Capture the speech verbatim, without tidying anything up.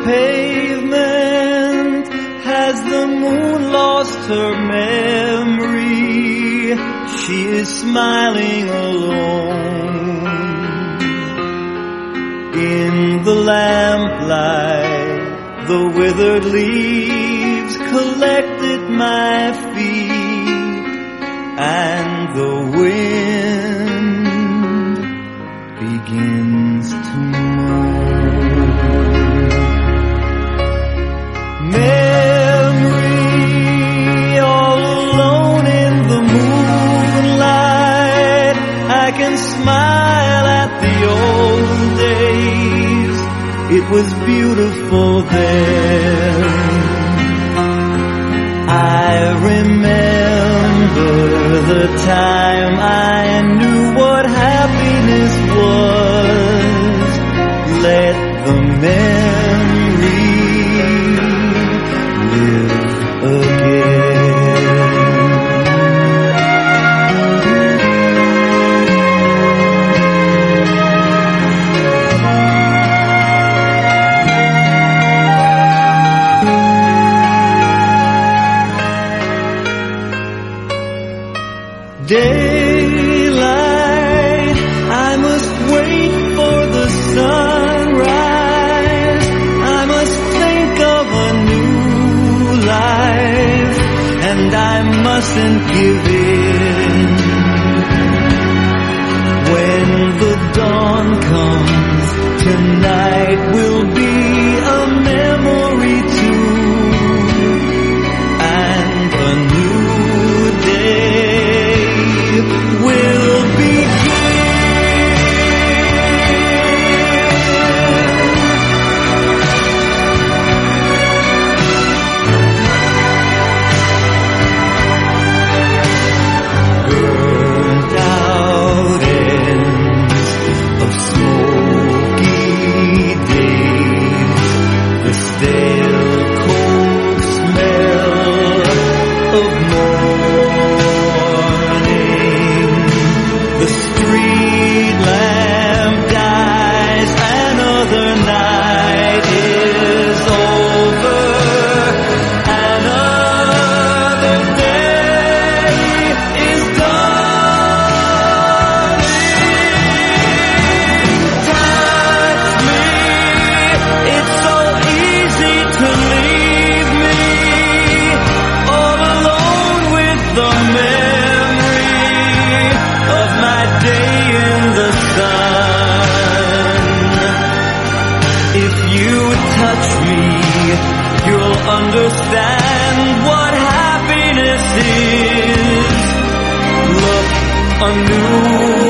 pavement. Has the moon lost her memory? She is smiling alone. In the lamplight, the withered leaves collect at my feet, and the wind begins to moan. Memory, all alone in the moonlight, I can smile at the old days. It was beautiful then. I remember the time I knew what happiness was. Let the memory live again. Daylight, I must wait for the sunrise. I must think of a new life, and I mustn't give in. When the dawn comes, tonight will be a memory too, and a new day will begin. Burned out ends of smoky days, the stale cold smell of morning. The street lamp dies, another night is over, another day is dawning. Touch me, it's so easy to leave me all alone with the memory of my day in the sun. If you touch me, you'll understand what happiness is. Look, a new